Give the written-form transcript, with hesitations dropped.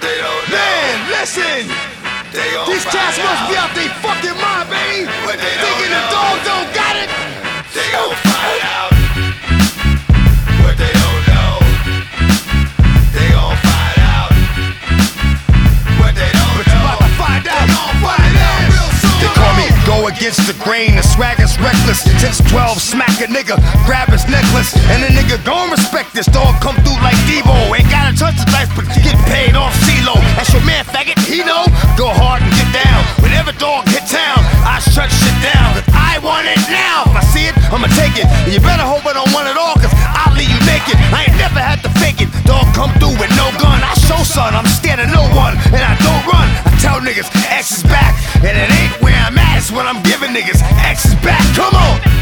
they don't know. Man, listen! They gon' These find cats must out. be out they fucking mind, baby! What they don't Thinking the know. dog don't got it! They gon' find out what they don't know. They gon' find out what they don't But you know. about to find out! They gon' find out real soon. They call me go against the grain, the swagger's reckless. Since 12, smack a nigga, grab his necklace. And a nigga gon' respect this dog, come through like Debo. Ain't gotta touch the dice, but get paid off CeeLo. That's your man, faggot, he know. Go hard and get down. Whenever dog hit town, I shut shit down. Cause I want it now. If I see it, I'ma take it. And you better hope I don't want it all, cause I'll leave you naked. I ain't never had to fake it. Dog come through with no gun. I show son, I'm scared of no one. And I don't run. I tell niggas, X is back. And it ain't where I'm at, it's when I'm giving niggas X is back. Come on!